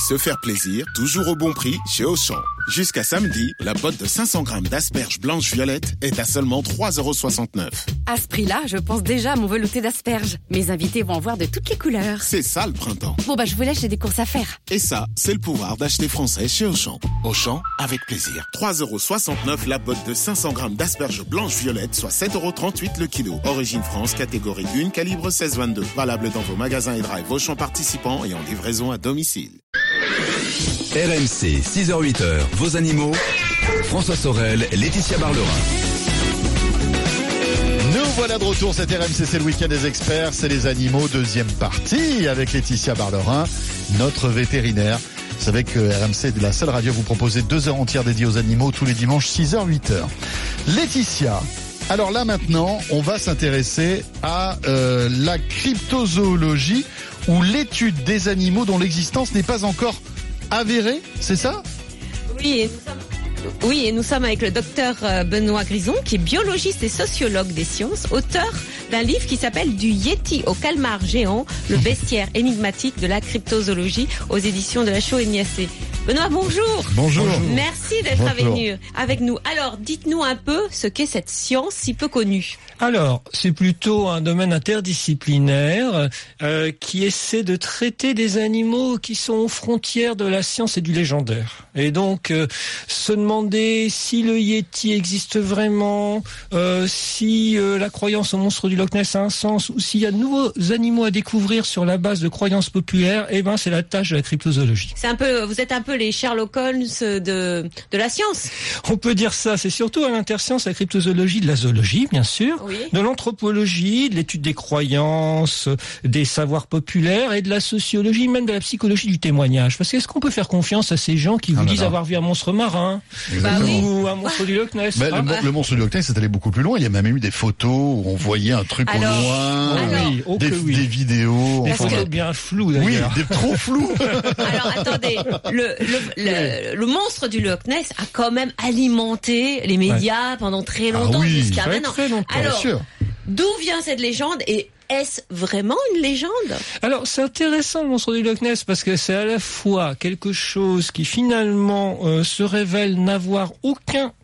Se faire plaisir, toujours au bon prix chez Auchan. Jusqu'à samedi, la botte de 500 grammes d'asperges blanches violettes est à seulement 3,69 €. À ce prix-là, je pense déjà à mon velouté d'asperges. Mes invités vont en voir de toutes les couleurs. C'est ça le printemps. Bon je vous laisse, j'ai des courses à faire. Et ça, c'est le pouvoir d'acheter français chez Auchan. Auchan, avec plaisir. 3,69 € la botte de 500 grammes d'asperges blanches violettes, soit 7,38 € le kilo. Origine France, catégorie 1, calibre 16-22. Valable dans vos magasins et drive Auchan participants et en livraison à domicile. RMC, 6h-8h, vos animaux. François Sorel, Laetitia Barlerin. Nous voilà de retour, c'est RMC, c'est le week-end des experts, c'est les animaux, deuxième partie avec Laetitia Barlerin, notre vétérinaire. Vous savez que RMC est la seule radio à vous proposer 2 heures entières dédiées aux animaux tous les dimanches, 6h, 8h. Laetitia, alors là maintenant, on va s'intéresser à la cryptozoologie ou l'étude des animaux dont l'existence n'est pas encore avérée, c'est ça ? Oui, et nous sommes avec le docteur Benoît Grison, qui est biologiste et sociologue des sciences, auteur d'un livre qui s'appelle Du Yéti au calmar géant, le bestiaire énigmatique de la cryptozoologie aux éditions de la Chaux-Ignace. Benoît, bonjour. Bonjour. Merci d'être avec nous. Alors, dites-nous un peu ce qu'est cette science si peu connue. Alors, c'est plutôt un domaine interdisciplinaire qui essaie de traiter des animaux qui sont aux frontières de la science et du légendaire. Et donc, se demander si le Yéti existe vraiment, si la croyance au monstre du Loch Ness a un sens, ou s'il y a de nouveaux animaux à découvrir sur la base de croyances populaires, c'est la tâche de la cryptozoologie. Vous êtes un peu les Sherlock Holmes de la science. On peut dire ça, c'est surtout à l'interscience, la cryptozoologie de la zoologie, bien sûr, oui, de l'anthropologie, de l'étude des croyances, des savoirs populaires et de la sociologie, même de la psychologie du témoignage. Parce qu'est-ce qu'on peut faire confiance à ces gens qui vous disent avoir vu un monstre marin ou un monstre du Loch Ness? Le monstre du Loch Ness est allé beaucoup plus loin. Il y a même eu des photos où on voyait un truc au loin, des vidéos. Des photos bien floues d'ailleurs. Oui, des trop floues. Alors attendez, le monstre du Loch Ness a quand même alimenté les médias pendant très longtemps, jusqu'à maintenant. Très longtemps. Alors, d'où vient cette légende et est-ce vraiment une légende ? Alors, c'est intéressant le monstre du Loch Ness parce que c'est à la fois quelque chose qui finalement se révèle n'avoir aucun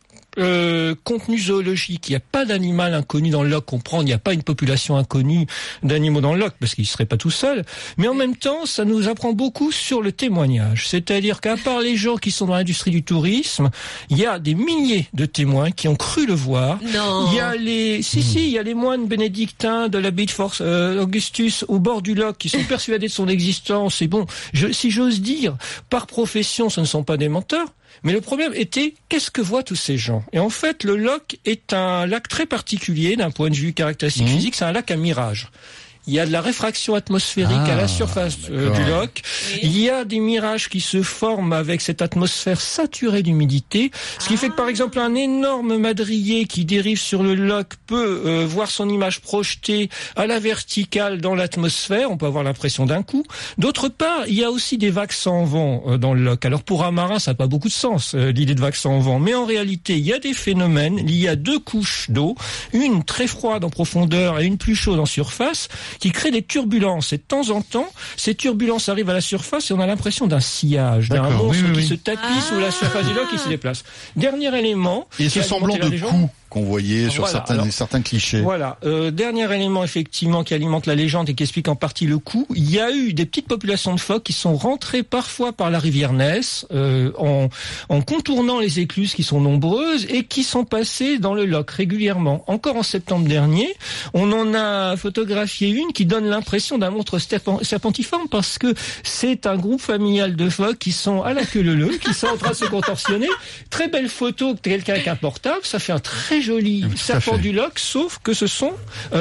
contenu zoologique. Il n'y a pas d'animal inconnu dans le loch. Il n'y a pas une population inconnue d'animaux dans le loch parce qu'il ne serait pas tout seul. Mais en même temps, ça nous apprend beaucoup sur le témoignage. C'est-à-dire qu'à part les gens qui sont dans l'industrie du tourisme, il y a des milliers de témoins qui ont cru le voir. Non. Il y a il y a les moines bénédictins de l'abbaye de Force Augustus au bord du loch qui sont persuadés de son existence. Et si j'ose dire, par profession, ce ne sont pas des menteurs. Mais le problème était, qu'est-ce que voient tous ces gens ? Et en fait, le loch est un lac très particulier d'un point de vue caractéristique physique, c'est un lac à mirage. Il y a de la réfraction atmosphérique à la surface du loch. Oui. Il y a des mirages qui se forment avec cette atmosphère saturée d'humidité. Ce qui fait que, par exemple, un énorme madrier qui dérive sur le loch peut voir son image projetée à la verticale dans l'atmosphère. On peut avoir l'impression d'un coup. D'autre part, il y a aussi des vagues sans vent dans le loch. Alors, pour un marin, ça n'a pas beaucoup de sens, l'idée de vagues sans vent. Mais en réalité, il y a des phénomènes. Il y a 2 couches d'eau. Une très froide en profondeur et une plus chaude en surface, qui crée des turbulences. Et de temps en temps, ces turbulences arrivent à la surface et on a l'impression d'un sillage, d'un monstre qui se tapit sous la surface du loch qui se déplace. Dernier élément. Et ce semblant de coup qu'on voyait sur certains clichés. Voilà. Dernier élément, effectivement, qui alimente la légende et qui explique en partie le coup. Il y a eu des petites populations de phoques qui sont rentrées parfois par la rivière Ness, en contournant les écluses qui sont nombreuses et qui sont passées dans le loch régulièrement. Encore en septembre dernier, on en a photographié une qui donne l'impression d'un monstre serpentiforme parce que c'est un groupe familial de phoques qui sont à la queue leu-leu, qui sont en train de se contorsionner. Très belle photo de quelqu'un avec un portable. Ça fait un très joli serpent du loch, sauf que ce sont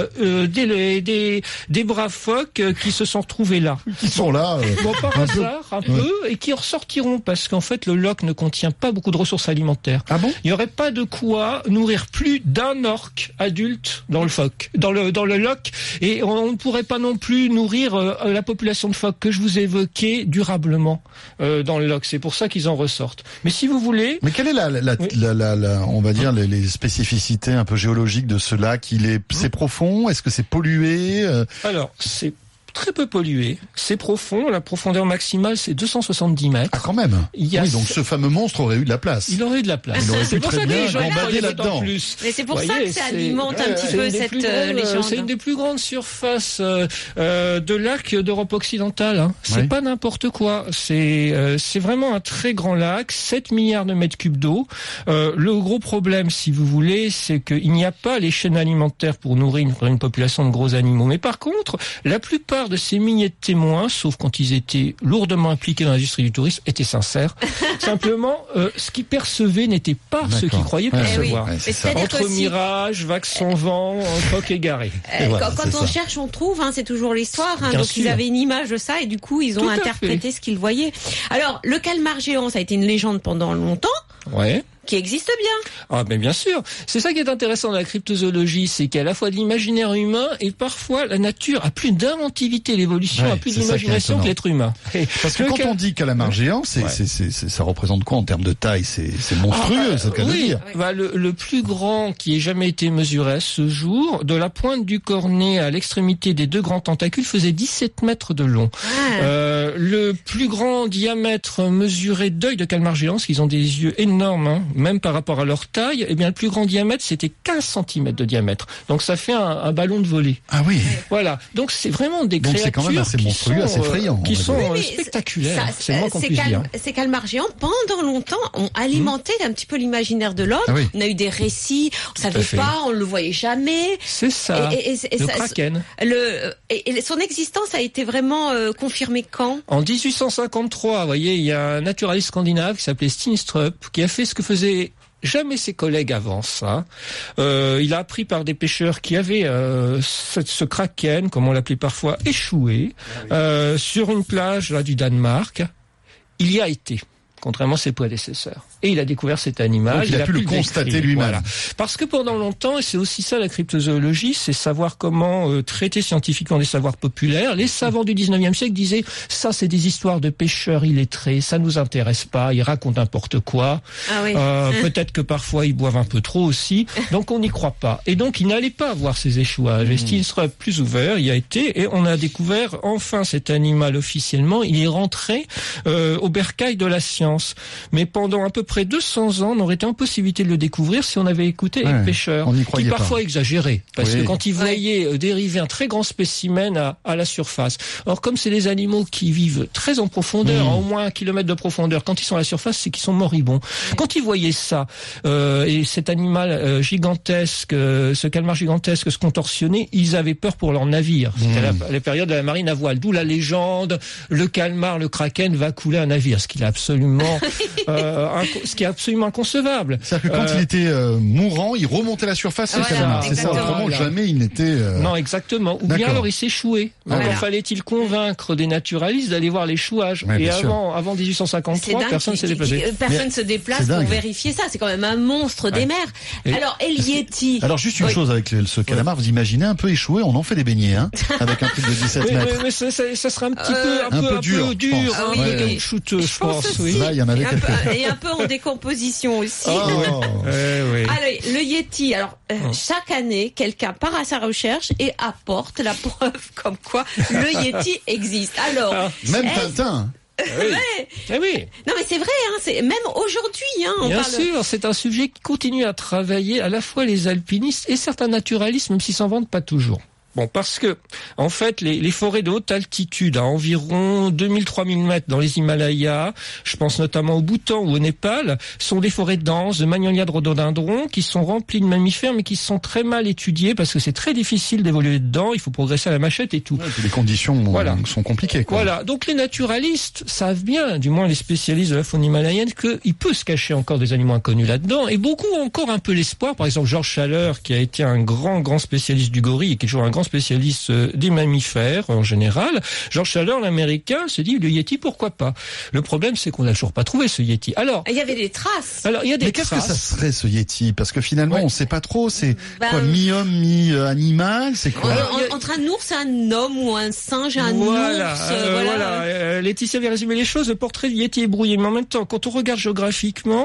des braves phoques qui se sont retrouvés là. Qui sont là par hasard, un peu, et qui ressortiront parce qu'en fait le loch ne contient pas beaucoup de ressources alimentaires. Ah bon ? Il n'y aurait pas de quoi nourrir plus d'un orque adulte dans le phoque, dans le loch, et on ne pourrait pas non plus nourrir la population de phoques que je vous ai évoquée durablement dans le loch. C'est pour ça qu'ils en ressortent. Mais si vous voulez... Mais quelle est on va dire les spécificités un peu géologiques de ce lac ? C'est profond ? Est-ce que c'est pollué ? Alors, c'est très peu pollué, c'est profond, la profondeur maximale c'est 270 mètres. Ah, quand même. Oui, donc ce fameux monstre aurait eu de la place. Il aurait eu de la place. C'est pour ça que les gens gambader là-dedans. Mais c'est pour ça que ça alimente un petit peu cette légende. C'est une des plus grandes surfaces de lacs d'Europe occidentale. Hein. C'est pas n'importe quoi. C'est vraiment un très grand lac, 7 milliards de mètres cubes d'eau. Le gros problème, si vous voulez, c'est qu'il n'y a pas les chaînes alimentaires pour nourrir une population de gros animaux. Mais par contre, la plupart de ces milliers de témoins, sauf quand ils étaient lourdement impliqués dans l'industrie du tourisme, étaient sincères. Simplement, ce qu'ils percevaient n'était pas ce qu'ils croyaient percevoir. Entre mirages, vagues sans vent, coq égaré. Quand on cherche, on trouve. C'est toujours l'histoire. Donc ils avaient une image de ça et du coup ils ont interprété ce qu'ils voyaient. Alors le calmar géant, ça a été une légende pendant longtemps. Ouais. Qui existe bien. Ah, mais bien sûr. C'est ça qui est intéressant dans la cryptozoologie, c'est qu'il y a à la fois de l'imaginaire humain et parfois la nature a plus d'inventivité, l'évolution a plus d'imagination que l'être humain. Parce que quand on dit calmar géant, ça représente quoi en termes de taille? C'est monstrueux, c'est le cas de dire. Le plus grand qui ait jamais été mesuré à ce jour, de la pointe du cornet à l'extrémité des deux grands tentacules, faisait 17 mètres de long. Le plus grand diamètre mesuré d'œil de calmar géant, parce qu'ils ont des yeux énormes, même par rapport à leur taille, eh bien le plus grand diamètre c'était 15 cm de diamètre. Donc ça fait un ballon de volley. Ah oui. Voilà. Donc c'est vraiment des créatures c'est quand même assez monstrueux, assez effrayant, qui sont spectaculaires. C'est le moins qu'on puisse dire. Ces calmars géants pendant longtemps ont alimenté un petit peu l'imaginaire de l'homme. On a eu des récits, on savait pas, on le voyait jamais. C'est ça. Le kraken. Et son existence a été vraiment confirmée quand? En 1853, vous voyez, il y a un naturaliste scandinave qui s'appelait Steenstrup qui a fait ce que faisait jamais ses collègues avant ça. Il a appris par des pêcheurs qui avaient ce kraken, comme on l'appelait parfois, échoué sur une plage là, du Danemark. Il y a été, contrairement à ses prédécesseurs. Et il a découvert cet animal. Donc il a pu le constater lui-même. Voilà. Parce que pendant longtemps, et c'est aussi ça la cryptozoologie, c'est savoir comment traiter scientifiquement des savoirs populaires. Les savants du 19e siècle disaient, ça c'est des histoires de pêcheurs illettrés, ça nous intéresse pas, ils racontent n'importe quoi. Peut-être que parfois ils boivent un peu trop aussi, donc on n'y croit pas. Et donc il n'allait pas voir ces échouages. Et Steenstrup plus ouvert, il y a été, et on a découvert enfin cet animal officiellement. Il est rentré au bercail de la science. Mais pendant un peu près 200 ans, on aurait été en possibilité de le découvrir si on avait écouté les pêcheurs, qui parfois exagéraient, parce que quand ils voyaient dériver un très grand spécimen à la surface. Or, comme c'est des animaux qui vivent très en profondeur, à au moins 1 kilomètre de profondeur, quand ils sont à la surface, c'est qu'ils sont moribonds. Quand ils voyaient ça, et cet animal gigantesque, ce calmar gigantesque se contorsionner, ils avaient peur pour leur navire. C'était la période de la marine à voile, d'où la légende, le calmar, le kraken va couler un navire, ce qui est absolument inconcevable. C'est-à-dire que quand il était mourant, il remontait à la surface, c'est le calmar. C'est ça, autrement jamais il n'était... Non, exactement. Ou bien alors il s'échouait. Encore fallait-il convaincre des naturalistes d'aller voir l'échouage. Et avant 1853, personne ne s'est déplacé. Personne ne se déplace pour vérifier ça. C'est quand même un monstre des mers. Alors, El Yeti. Alors, juste une chose avec ce calamar, vous imaginez un peu échoué, on en fait des beignets, avec un truc de 17 mètres. Mais ça serait un petit peu, un peu dur, un peu caoutchouteux, je pense. Là, il y en avait quelques. Et un peu en décomposition aussi. Alors, le Yeti. Alors, chaque année, quelqu'un part à sa recherche et apporte la preuve comme quoi le Yeti existe. Alors, même Tintin. Oui. Non mais c'est vrai, c'est même aujourd'hui. Bien sûr, c'est un sujet qui continue à travailler à la fois les alpinistes et certains naturalistes, même s'ils s'en vantent pas toujours. Bon, parce que, en fait, les forêts de haute altitude, à environ 2000-3000 mètres dans les Himalayas, je pense notamment au Bhoutan ou au Népal, sont des forêts denses de magnolias de rhododendrons qui sont remplies de mammifères, mais qui sont très mal étudiées parce que c'est très difficile d'évoluer dedans, il faut progresser à la machette et tout. Les conditions sont compliquées, quoi. Voilà. Donc les naturalistes savent bien, du moins les spécialistes de la faune himalayenne, qu'il peut se cacher encore des animaux inconnus là-dedans, et beaucoup ont encore un peu l'espoir. Par exemple, Georges Chaleur, qui a été un grand spécialiste du gorille et qui est toujours un grand spécialiste des mammifères en général. Georges Chaleur, l'américain, se dit le Yeti, pourquoi pas? Le problème, c'est qu'on n'a toujours pas trouvé ce Yeti. Alors, il y avait des traces. Alors, il y a des Mais qu'est-ce que ça serait ce Yeti? Parce que finalement, on ne sait pas trop. C'est quoi, mi-homme, mi-animal? C'est quoi? Entre un ours et un homme ou un singe et un ours. Laetitia vient résumer les choses. Le portrait du Yeti est brouillé. Mais en même temps, quand on regarde géographiquement,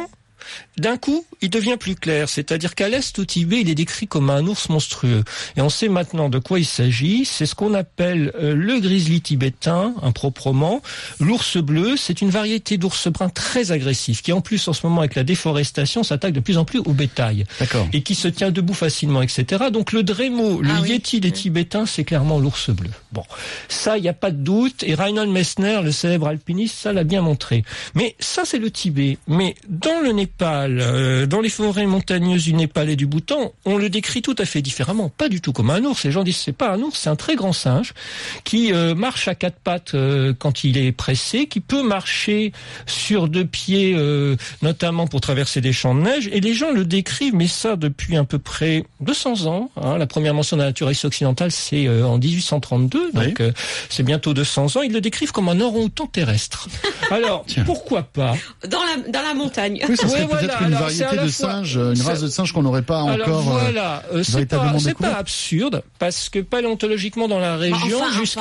d'un coup, il devient plus clair. C'est-à-dire qu'à l'est au Tibet, il est décrit comme un ours monstrueux. Et on sait maintenant de quoi il s'agit. C'est ce qu'on appelle le grizzly tibétain, improprement. L'ours bleu, c'est une variété d'ours brun très agressif, qui en plus, en ce moment, avec la déforestation, s'attaque de plus en plus au bétail. D'accord. Et qui se tient debout facilement, etc. Donc le Drémo, le Yéti des Tibétains, c'est clairement l'ours bleu. Bon, ça, il n'y a pas de doute. Et Reinhold Messner, le célèbre alpiniste, ça l'a bien montré. Mais ça, c'est le Tibet. Mais dans le Népal, dans les forêts montagneuses du Népal et du Bhoutan, on le décrit tout à fait différemment. Pas du tout comme un ours. Les gens disent c'est pas un ours, c'est un très grand singe qui marche à quatre pattes quand il est pressé, qui peut marcher sur deux pieds, notamment pour traverser des champs de neige. Et les gens le décrivent, mais ça depuis à peu près 200 ans. Hein. La première mention de la naturaliste occidentale, c'est en 1832, donc c'est bientôt 200 ans. Ils le décrivent comme un orang-outan terrestre. Alors, pourquoi pas dans la montagne. Oui, ça serait peut-être voilà, une alors, variété de singes, une race de singes qu'on n'aurait pas alors, encore voilà, c'est pas absurde, parce que paléontologiquement dans la région...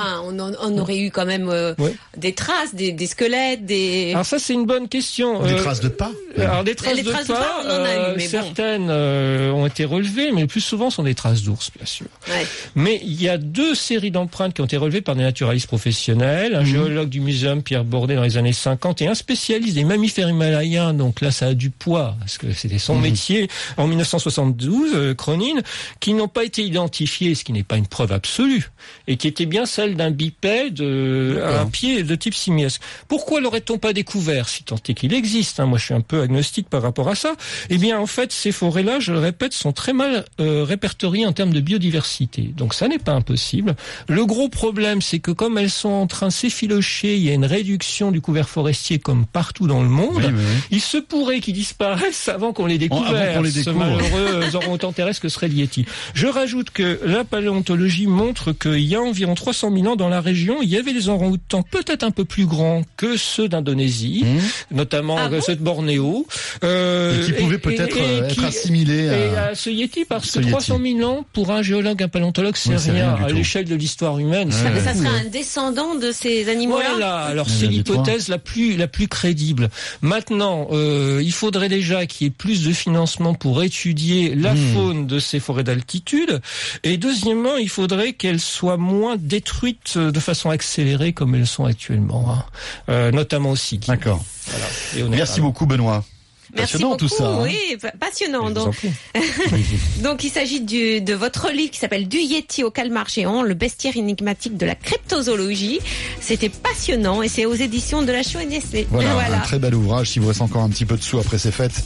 on aurait eu quand même des traces, des squelettes, des... Alors ça, c'est une bonne question. Des traces de pas. Alors des traces de pas, on en a eu, mais certaines ont été relevées, mais le plus souvent sont des traces d'ours, bien sûr. Ouais. Mais il y a 2 séries d'empreintes qui ont été relevées par des naturalistes professionnels, un géologue du muséum Pierre Bordet dans les années 50 et un spécialiste des mammifères himalayens, donc là ça a du poids, parce que c'était son métier, en 1972, Cronin, qui n'ont pas été identifiés, ce qui n'est pas une preuve absolue, et qui était bien celle d'un bipède à un pied de type simiesque. Pourquoi l'aurait-on pas découvert, si tant est qu'il existe, hein, moi je suis un peu agnostique par rapport à ça. Eh bien en fait ces forêts-là, je le répète, sont très mal répertoriées en termes de biodiversité, donc ça n'est pas impossible. Le gros problème, c'est que comme elles sont en train de s'effilocher, il y a une réduction du couvert forestier comme partout dans le monde. Il se pourrait qu'ils disparaissent avant qu'on les découvre, ce malheureux orang-outan terrestre que serait le Yéti. Je rajoute que la paléontologie montre qu'il y a environ 300 000 ans dans la région, il y avait des orang-outans peut-être un peu plus grands que ceux d'Indonésie, notamment ceux de Bornéo. Et qui pouvaient peut-être être assimilés à ce Yéti, parce que 300 000 ans, pour un géologue, un paléontologue, c'est rien à l'échelle de l'histoire humaine. Ça serait un descendant de ces animaux-là. Voilà, alors c'est l'hypothèse la plus crédible. Maintenant, il faudrait déjà qu'il y ait plus de financement pour étudier la faune de ces forêts d'altitude. Et deuxièmement, il faudrait qu'elles soient moins détruites de façon accélérée comme elles sont actuellement, notamment aussi. D'accord. Voilà. Merci beaucoup, Benoît. Passionnant tout ça. Oui, passionnant. Donc il s'agit de votre livre qui s'appelle Du Yéti au calmar géant, le bestiaire énigmatique de la cryptozoologie. C'était passionnant et c'est aux éditions de la Chaux et Nestlé. Voilà, un très bel ouvrage. S'il vous reste encore un petit peu de sous après ces fêtes.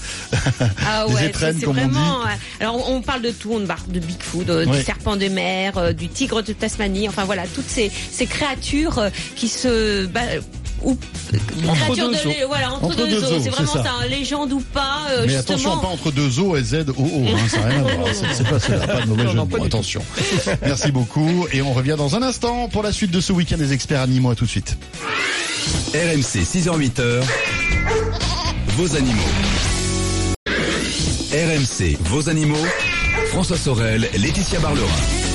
Des étrennes, comme vraiment, on dit. Alors on parle de tout, on parle de Bigfoot, du serpent de mer, du tigre de Tasmanie. Enfin voilà, toutes ces créatures qui se entre deux zoos, c'est vraiment ça, légende ou pas. Mais justement... attention, pas entre deux zoos et Z-O-O, ça n'a rien à voir. C'est pas de mauvais jeu de mots, attention. Merci beaucoup et on revient dans un instant pour la suite de ce week-end des experts animaux. À tout de suite. RMC 6h-8h, vos animaux. RMC, vos animaux. François Sorel, Laetitia Barlerin.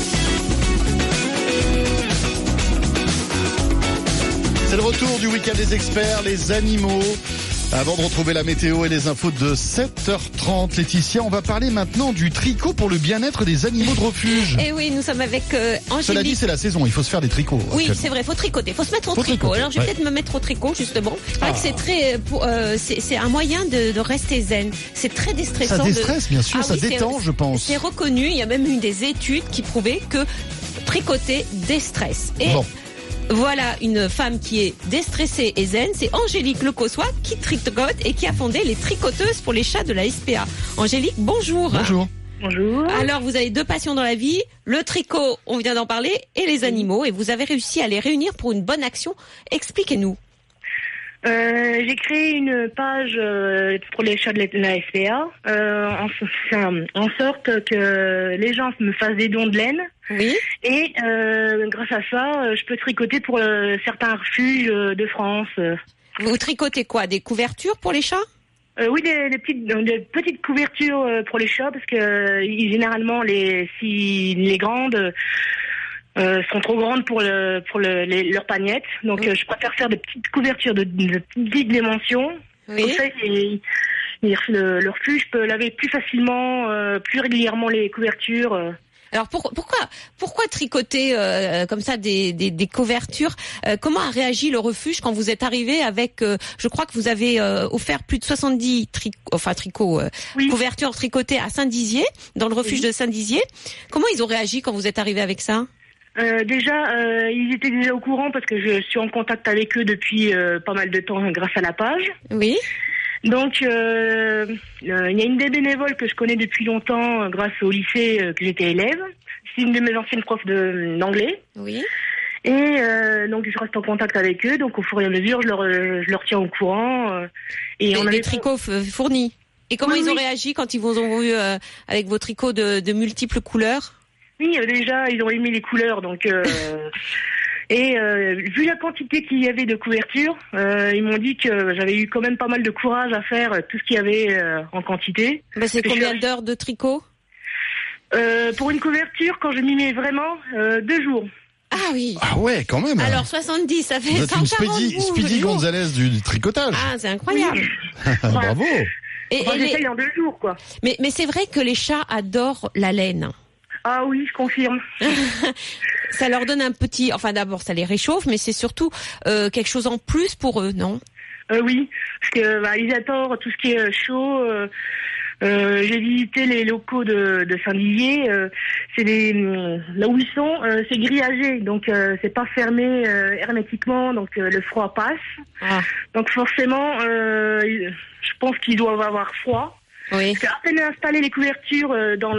C'est le retour du week-end des experts, les animaux. Avant de retrouver la météo et les infos de 7h30, Laetitia, on va parler maintenant du tricot pour le bien-être des animaux de refuge. Et oui, nous sommes avec Angélique. Cela dit, c'est la saison, il faut se faire des tricots. Oui, c'est vrai, faut tricoter, faut se mettre au tricot. Alors je vais peut-être me mettre au tricot justement. C'est très, c'est un moyen de rester zen. C'est très déstressant. Ça déstresse, bien sûr, ça détend, je pense. C'est reconnu. Il y a même eu des études qui prouvaient que tricoter déstresse. Et voilà une femme qui est déstressée et zen, c'est Angélique Lecossois qui tricote et qui a fondé les tricoteuses pour les chats de la SPA. Angélique, bonjour. Bonjour. Bonjour. Alors, vous avez 2 passions dans la vie, le tricot, on vient d'en parler, et les animaux, et vous avez réussi à les réunir pour une bonne action. Expliquez-nous. J'ai créé une page pour les chats de la SPA, en sorte que les gens me fassent des dons de laine. Oui. Et grâce à ça, je peux tricoter pour certains refuges de France. Vous tricotez quoi? Des couvertures pour les chats? Oui, des petites couvertures pour les chats, parce que généralement si les grandes sont trop grandes pour leurs pagnettes. Donc je préfère faire des petites couvertures de petites dimensions. Oui. Comme ça, le refuge peut laver plus facilement, plus régulièrement les couvertures. Alors pourquoi tricoter comme ça des couvertures Comment a réagi le refuge quand vous êtes arrivé avec je crois que vous avez offert plus de 70 tricots couvertures tricotées à Saint-Dizier, dans le refuge de Saint-Dizier. Comment ils ont réagi quand vous êtes arrivé avec ça? Déjà, ils étaient déjà au courant parce que je suis en contact avec eux depuis pas mal de temps grâce à la page. Oui. Donc, il y a une des bénévoles que je connais depuis longtemps grâce au lycée que j'étais élève. C'est une de mes anciennes profs d'anglais. Oui. Et donc, je reste en contact avec eux. Donc, au fur et à mesure, je leur tiens au courant. Et on a des tricots fournis. Et comment ils ont réagi quand ils vous ont vu avec vos tricots de multiples couleurs? Oui, déjà, ils ont aimé les couleurs. Donc... Et vu la quantité qu'il y avait de couverture, ils m'ont dit que j'avais eu quand même pas mal de courage à faire tout ce qu'il y avait en quantité. C'est combien d'heures de tricot? Pour une couverture, quand je m'y mets vraiment, 2 jours. Ah oui. Ah ouais, quand même. Alors 70, ça fait vous êtes 140 une Speedy Gonzalez du tricotage. Ah, c'est incroyable. Oui. Bravo. Et j'essaye en 2 jours, quoi. Mais c'est vrai que les chats adorent la laine. Ah oui, je confirme. Ça leur donne un petit... Enfin, d'abord, ça les réchauffe, mais c'est surtout quelque chose en plus pour eux, non? Oui, parce que ils adorent tout ce qui est chaud. J'ai visité les locaux de Saint-Dizier. C'est là où ils sont, c'est grillagé, donc c'est pas fermé hermétiquement, donc le froid passe. Ah. Donc forcément, je pense qu'ils doivent avoir froid. Oui. Parce qu'à peine installé les couvertures dans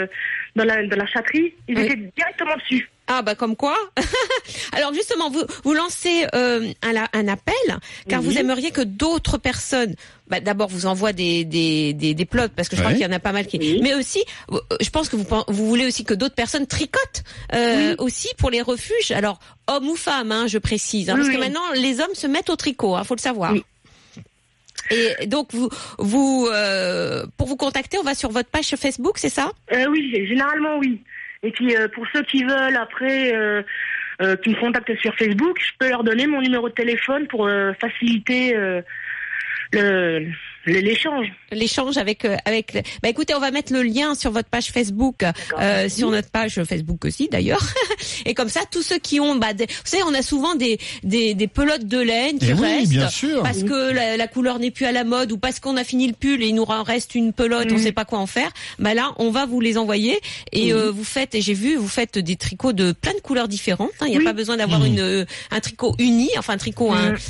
la chatterie, ils étaient directement dessus. Ah bah comme quoi. Alors justement, vous lancez un appel, car vous aimeriez que d'autres personnes, d'abord vous envoient des plots, parce que je crois qu'il y en a pas mal qui. Mais aussi, je pense que vous voulez aussi que d'autres personnes tricotent aussi pour les refuges. Alors hommes ou femmes, je précise, parce que maintenant les hommes se mettent au tricot, faut le savoir. Oui. Et donc pour vous contacter, on va sur votre page Facebook, c'est ça? Oui, généralement oui. Et puis pour ceux qui veulent après qui me contactent sur Facebook, je peux leur donner mon numéro de téléphone pour faciliter l'échange. L'échange avec. Écoutez, on va mettre le lien sur votre page Facebook, sur notre page Facebook aussi d'ailleurs. Et comme ça, tous ceux qui ont, vous savez, on a souvent des pelotes de laine qui restent, bien sûr. parce que la couleur n'est plus à la mode, ou parce qu'on a fini le pull et il nous reste une pelote, on sait pas quoi en faire. Là, on va vous les envoyer et vous faites des tricots de plein de couleurs différentes. Il n'y a pas besoin d'avoir un tricot uni, enfin un tricot,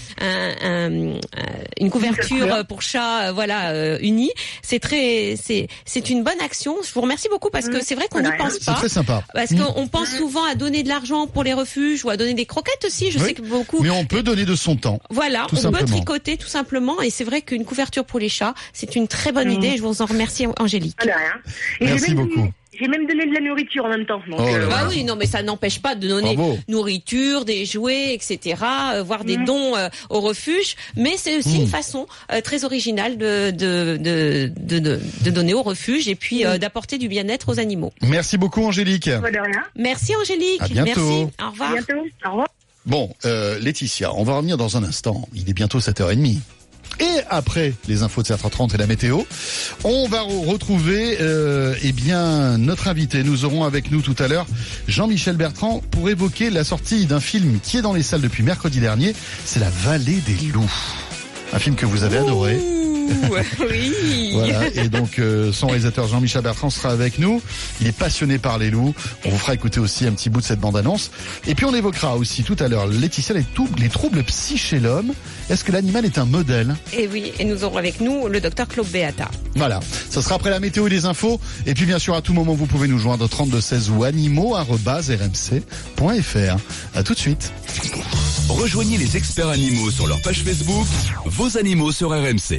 une couverture pour chat. Unis. C'est une bonne action. Je vous remercie beaucoup parce que c'est vrai qu'on n'y pense pas. C'est très sympa. Parce qu'on pense souvent à donner de l'argent pour les refuges ou à donner des croquettes aussi. Je sais que beaucoup. Mais on peut donner de son temps. Voilà, on peut tricoter tout simplement. Et c'est vrai qu'une couverture pour les chats, c'est une très bonne idée. Je vous en remercie, Angélique. Merci beaucoup. J'ai même donné de la nourriture en même temps. Donc, oui, non, mais ça n'empêche pas de donner nourriture, des jouets, etc., voire des dons au refuge. Mais c'est aussi une façon très originale de donner au refuge et puis d'apporter du bien-être aux animaux. Merci beaucoup, Angélique. De rien. Merci, Angélique. À bientôt. Merci. Au revoir. À bientôt. Au revoir. Bon, Laetitia, on va revenir dans un instant. Il est bientôt 7h30. Et après les infos de 7h30 et la météo, on va retrouver notre invité. Nous aurons avec nous tout à l'heure Jean-Michel Bertrand pour évoquer la sortie d'un film qui est dans les salles depuis mercredi dernier. C'est La Vallée des loups. Un film que vous avez adoré. Oui. Voilà. Et donc son réalisateur Jean-Michel Bertrand sera avec nous. Il est passionné par les loups. On vous fera écouter aussi un petit bout de cette bande-annonce. Et puis on évoquera aussi tout à l'heure, Laetitia, les troubles psy chez l'homme. Est-ce que l'animal est un modèle? Et oui, et nous aurons avec nous le docteur Claude Beata. Voilà, ça sera après la météo et les infos. Et puis bien sûr, à tout moment, vous pouvez nous joindre 3216 ou animaux@rmc.fr. À tout de suite. Rejoignez les experts animaux sur leur page Facebook, vos animaux sur RMC.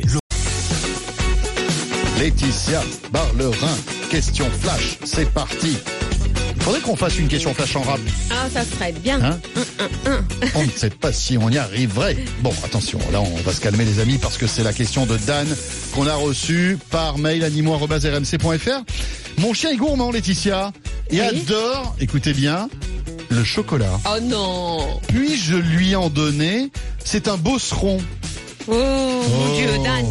Laetitia Barlerin, question flash, c'est parti. Il faudrait qu'on fasse une question flash en rap. Ah, ça serait bien. On ne sait pas si on y arriverait. Bon, attention, là on va se calmer les amis parce que c'est la question de Dan qu'on a reçue par mail animaux@rmc.fr. Mon chien est gourmand, Laetitia, et adore, écoutez bien, le chocolat. Oh non. Puis-je lui en donner? C'est un bosseron. Oh mon Dieu, Dan.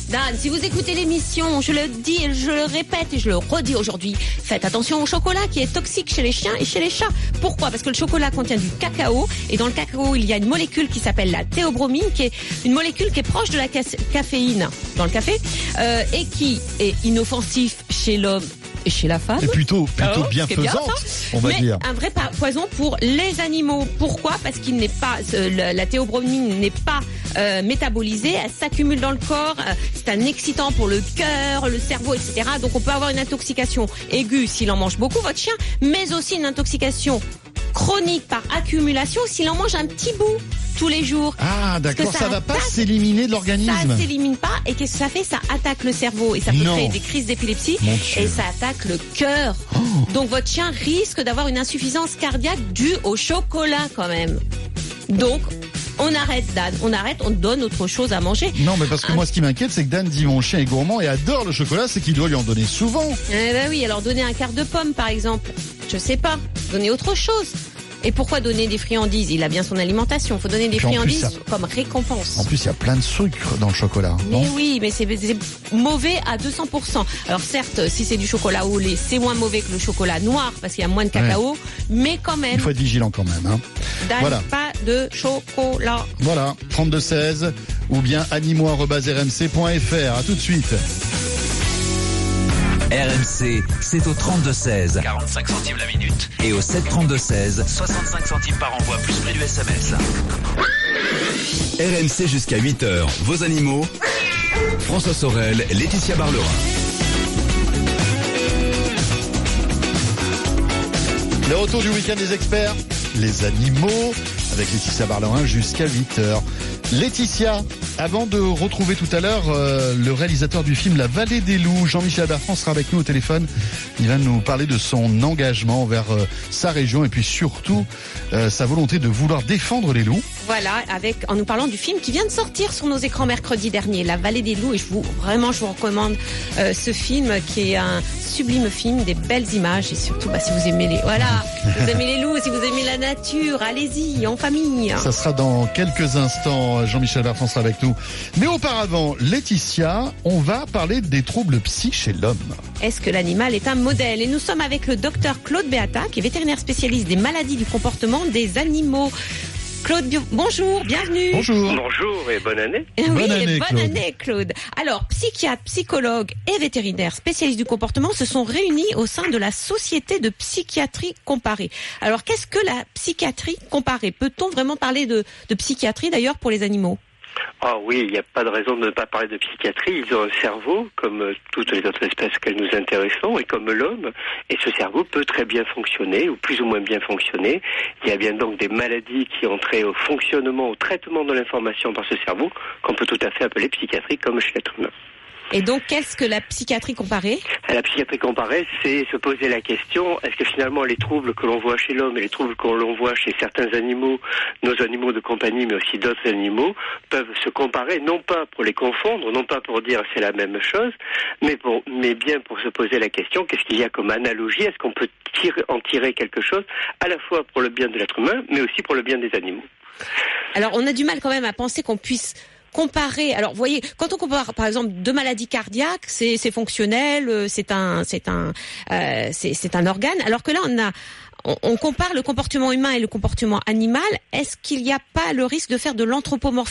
Dan, si vous écoutez l'émission, je le dis et je le répète et je le redis aujourd'hui, faites attention au chocolat qui est toxique chez les chiens et chez les chats. Pourquoi ? Parce que le chocolat contient du cacao et dans le cacao, il y a une molécule qui s'appelle la théobromine, qui est une molécule qui est proche de la caféine dans le café et qui est inoffensif chez l'homme et chez la femme. Et plutôt bienfaisante, on va dire. Un vrai poison pour les animaux. Pourquoi ? Parce qu'il n'est pas, la théobromine n'est pas métabolisée, elle s'accumule dans le corps, c'est un excitant pour le cœur, le cerveau, etc. Donc on peut avoir une intoxication aiguë s'il en mange beaucoup, votre chien, mais aussi une intoxication chronique par accumulation s'il en mange un petit bout tous les jours. Ah, d'accord, ça va pas s'éliminer de l'organisme. Ça s'élimine pas, et qu'est-ce que ça fait ? Ça attaque le cerveau et ça peut créer des crises d'épilepsie et ça attaque le cœur. Donc votre chien risque d'avoir une insuffisance cardiaque due au chocolat quand même. Donc on arrête, Dan, on donne autre chose à manger. Non, mais parce que moi, ce qui m'inquiète, c'est que Dan dit mon chien est gourmand et adore le chocolat, c'est qu'il doit lui en donner souvent. Eh ben oui, alors donner un quart de pomme, par exemple. Je sais pas, donner autre chose. Et pourquoi donner des friandises ? Il a bien son alimentation. Il faut donner des friandises comme récompense. En plus, il y a plein de sucre dans le chocolat. Mais oui, mais c'est mauvais à 200%. Alors certes, si c'est du chocolat au lait, c'est moins mauvais que le chocolat noir parce qu'il y a moins de cacao. Mais quand même. Il faut être vigilant quand même. Hein. Voilà. Pas de chocolat. Voilà, 3216 ou bien animaux@rmc.fr. À tout de suite. RMC, c'est au 32-16. 45 centimes la minute. Et au 7-32-16. 65 centimes par envoi, plus prix du SMS. RMC jusqu'à 8h. Vos animaux. François Sorel, Laetitia Barlerin. Le retour du week-end des experts, les animaux, avec Laetitia Barlerin jusqu'à 8h. Laetitia, avant de retrouver tout à l'heure le réalisateur du film La Vallée des Loups, Jean-Michel Bertrand sera avec nous au téléphone. Il va nous parler de son engagement vers sa région et puis surtout sa volonté de vouloir défendre les loups. Voilà, en nous parlant du film qui vient de sortir sur nos écrans mercredi dernier, La Vallée des Loups. Et je vous recommande ce film qui est un sublime film, des belles images et surtout si vous aimez vous aimez les loups, si vous aimez la nature, allez-y en famille. Ça sera dans quelques instants. Jean-Michel Bertrand sera avec nous. Mais auparavant, Laetitia, on va parler des troubles psy chez l'homme. Est-ce que l'animal est un modèle ? Et nous sommes avec le docteur Claude Beata, qui est vétérinaire spécialiste des maladies du comportement des animaux. Claude, bonjour, bienvenue. Bonjour et bonne année. Bonne année, Claude. Alors, psychiatres, psychologues et vétérinaires spécialistes du comportement se sont réunis au sein de la Société de psychiatrie comparée. Alors, qu'est-ce que la psychiatrie comparée ? Peut-on vraiment parler de psychiatrie d'ailleurs pour les animaux ? Ah oui, il n'y a pas de raison de ne pas parler de psychiatrie. Ils ont un cerveau, comme toutes les autres espèces que nous intéressons, et comme l'homme. Et ce cerveau peut très bien fonctionner, ou plus ou moins bien fonctionner. Il y a bien donc des maladies qui ont trait au fonctionnement, au traitement de l'information par ce cerveau, qu'on peut tout à fait appeler psychiatrie, comme chez l'être humain. Et donc, qu'est-ce que la psychiatrie comparée ? La psychiatrie comparée, c'est se poser la question, est-ce que finalement les troubles que l'on voit chez l'homme et les troubles que l'on voit chez certains animaux, nos animaux de compagnie, mais aussi d'autres animaux, peuvent se comparer, non pas pour les confondre, non pas pour dire c'est la même chose, mais bien pour se poser la question, qu'est-ce qu'il y a comme analogie ? Est-ce qu'on peut en tirer quelque chose, à la fois pour le bien de l'être humain, mais aussi pour le bien des animaux ? Alors, on a du mal quand même à penser qu'on puisse comparer. Alors, vous voyez, quand on compare, par exemple, deux maladies cardiaques, c'est fonctionnel, c'est un organe. Alors que là, on compare le comportement humain et le comportement animal. Est-ce qu'il n'y a pas le risque de faire de l'anthropomorphisme ?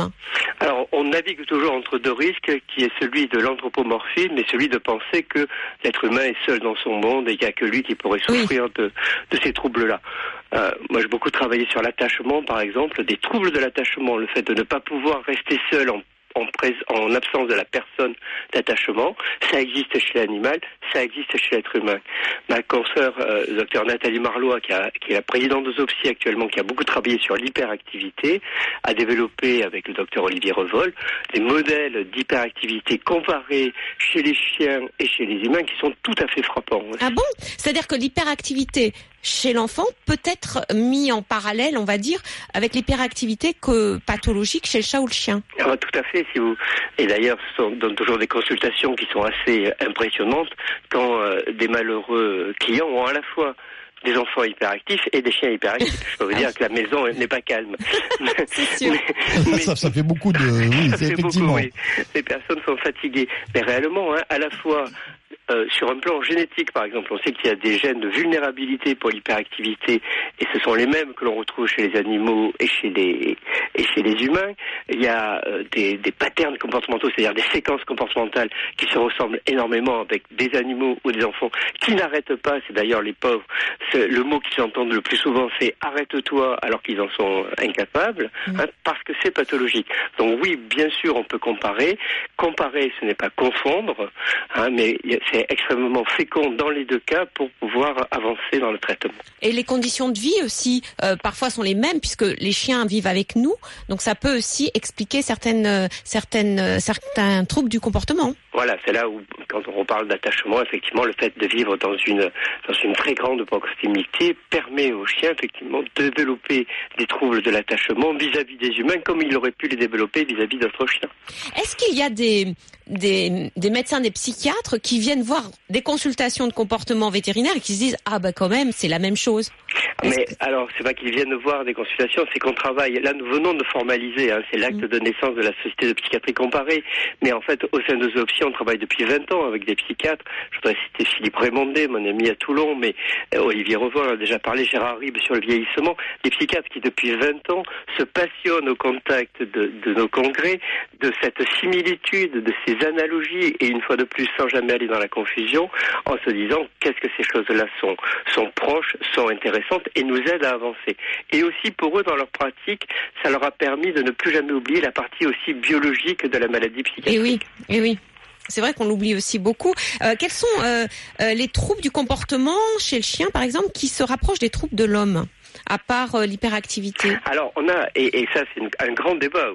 Alors, on navigue toujours entre deux risques, qui est celui de l'anthropomorphisme et celui de penser que l'être humain est seul dans son monde et qu'il n'y a que lui qui pourrait souffrir de ces troubles-là. Moi, j'ai beaucoup travaillé sur l'attachement, par exemple, des troubles de l'attachement, le fait de ne pas pouvoir rester seul en absence de la personne d'attachement. Ça existe chez l'animal, ça existe chez l'être humain. Ma consoeur, docteur Nathalie Marlois, qui est la présidente de Zopsy actuellement, qui a beaucoup travaillé sur l'hyperactivité, a développé avec le docteur Olivier Revol des modèles d'hyperactivité comparés chez les chiens et chez les humains qui sont tout à fait frappants. Ah bon ? C'est-à-dire que l'hyperactivité chez l'enfant peut être mis en parallèle, on va dire, avec l'hyperactivité pathologique chez le chat ou le chien. Ah, tout à fait. Et d'ailleurs, ce sont toujours des consultations qui sont assez impressionnantes quand des malheureux clients ont à la fois des enfants hyperactifs et des chiens hyperactifs. Je peux vous dire que la maison n'est pas calme. C'est sûr. Ça fait beaucoup de... Oui, c'est effectivement. Beaucoup, oui. Les personnes sont fatiguées. Mais réellement, à la fois... sur un plan génétique, par exemple, on sait qu'il y a des gènes de vulnérabilité pour l'hyperactivité, et ce sont les mêmes que l'on retrouve chez les animaux et chez les humains. Il y a des patterns comportementaux, c'est-à-dire des séquences comportementales qui se ressemblent énormément avec des animaux ou des enfants qui n'arrêtent pas. C'est d'ailleurs les pauvres. Le mot qu'ils entendent le plus souvent, c'est « arrête-toi » alors qu'ils en sont incapables, parce que c'est pathologique. Donc oui, bien sûr, on peut comparer. Comparer, ce n'est pas confondre, mais c'est extrêmement fécond dans les deux cas pour pouvoir avancer dans le traitement. Et les conditions de vie aussi, parfois sont les mêmes puisque les chiens vivent avec nous. Donc ça peut aussi expliquer certains troubles du comportement. Voilà, c'est là où, quand on parle d'attachement, effectivement, le fait de vivre dans une très grande proximité permet aux chiens, effectivement, de développer des troubles de l'attachement vis-à-vis des humains, comme il aurait pu les développer vis-à-vis d'autres chiens. Est-ce qu'il y a des médecins, des psychiatres qui viennent voir des consultations de comportement vétérinaire et qui se disent « Ah bah quand même, c'est la même chose ». Mais alors, c'est pas qu'ils viennent voir des consultations, c'est qu'on travaille. Là, nous venons de formaliser, c'est l'acte de naissance de la Société de psychiatrie comparée. Mais en fait, au sein de Zoopsie, on travaille depuis 20 ans avec des psychiatres. Je voudrais citer Philippe Raymondet, mon ami à Toulon, mais Olivier Revol a déjà parlé, Gérard Ribes sur le vieillissement. Des psychiatres qui, depuis 20 ans, se passionnent au contact de nos congrès, de cette similitude, de ces analogies, et une fois de plus, sans jamais aller dans la confusion, en se disant qu'est-ce que ces choses-là sont proches, sont intéressantes, et nous aident à avancer. Et aussi pour eux, dans leur pratique, ça leur a permis de ne plus jamais oublier la partie aussi biologique de la maladie psychiatrique. Et oui. C'est vrai qu'on l'oublie aussi beaucoup. Quels sont les troubles du comportement chez le chien, par exemple, qui se rapprochent des troubles de l'homme, à part l'hyperactivité? Alors, on a, et ça c'est un grand débat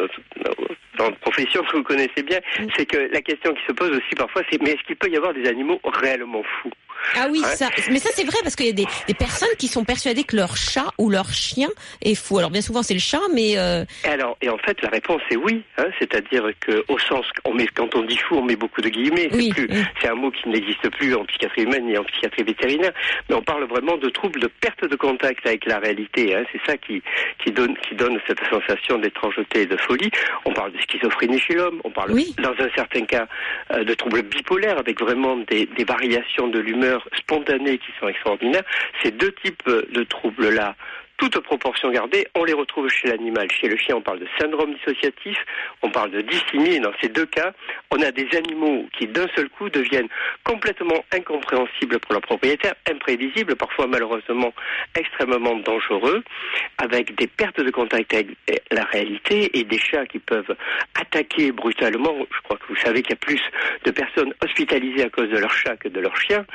dans la profession que vous connaissez bien, c'est que la question qui se pose aussi parfois, c'est mais est-ce qu'il peut y avoir des animaux réellement fous? Ah oui, mais ça c'est vrai parce qu'il y a des personnes qui sont persuadées que leur chat ou leur chien est fou. Alors bien souvent c'est le chat, mais et en fait la réponse est oui, c'est-à-dire que au sens quand on dit fou, on met beaucoup de guillemets. C'est un mot qui n'existe plus en psychiatrie humaine ni en psychiatrie vétérinaire, mais on parle vraiment de troubles de perte de contact avec la réalité. C'est ça qui donne cette sensation d'étrangeté et de folie. On parle de schizophrénie chez l'homme, on parle dans un certain cas de troubles bipolaires avec vraiment des variations de l'humeur spontanées qui sont extraordinaires. Ces deux types de troubles-là, toute proportion gardée, on les retrouve chez l'animal. Chez le chien, on parle de syndrome dissociatif, on parle de dysthymie, et dans ces deux cas, on a des animaux qui d'un seul coup deviennent complètement incompréhensibles pour leur propriétaire, imprévisibles, parfois malheureusement extrêmement dangereux, avec des pertes de contact avec la réalité et des chats qui peuvent attaquer brutalement. Je crois que vous savez qu'il y a plus de personnes hospitalisées à cause de leur chat que de leur chien.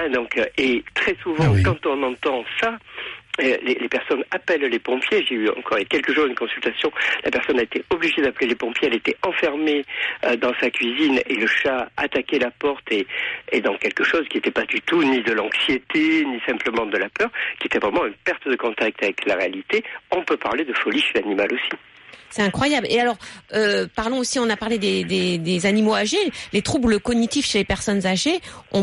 Et très souvent, quand on entend ça, les personnes appellent les pompiers. J'ai eu encore il y a quelques jours une consultation. La personne a été obligée d'appeler les pompiers. Elle était enfermée dans sa cuisine et le chat attaquait la porte et dans quelque chose qui n'était pas du tout ni de l'anxiété ni simplement de la peur, qui était vraiment une perte de contact avec la réalité. On peut parler de folie chez l'animal aussi. C'est incroyable. Et alors, parlons aussi, on a parlé des animaux âgés, les troubles cognitifs chez les personnes âgées. On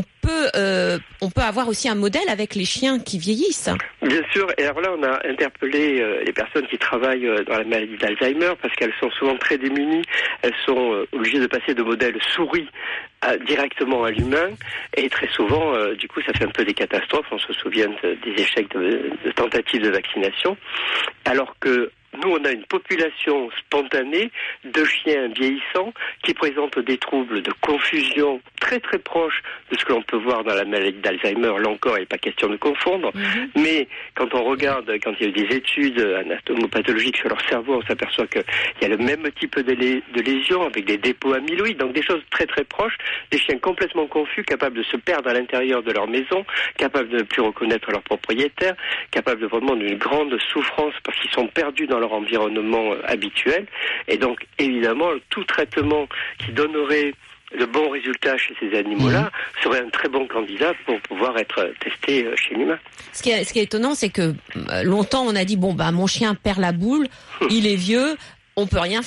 peut avoir aussi un modèle avec les chiens qui vieillissent. Bien sûr. Et alors là, on a interpellé les personnes qui travaillent dans la maladie d'Alzheimer parce qu'elles sont souvent très démunies. Elles sont obligées de passer de modèles souris directement à l'humain. Et très souvent, du coup, ça fait un peu des catastrophes. On se souvient des échecs de tentatives de vaccination. Alors que nous, on a une population spontanée de chiens vieillissants qui présentent des troubles de confusion très très proches de ce que l'on peut voir dans la maladie d'Alzheimer. Là encore, il n'est pas question de confondre. Mais quand on regarde, quand il y a eu des études anatomopathologiques sur leur cerveau, on s'aperçoit qu'il y a le même type de lésions avec des dépôts amyloïdes, donc des choses très très proches. Des chiens complètement confus, capables de se perdre à l'intérieur de leur maison, capables de ne plus reconnaître leur propriétaire, capables de vraiment d'une grande souffrance parce qu'ils sont perdus dans leur environnement habituel. Et donc, évidemment, tout traitement qui donnerait de bons résultats chez ces animaux-là serait un très bon candidat pour pouvoir être testé chez l'humain. Ce qui est étonnant, c'est que longtemps, on a dit, mon chien perd la boule, il est vieux, on peut rien faire.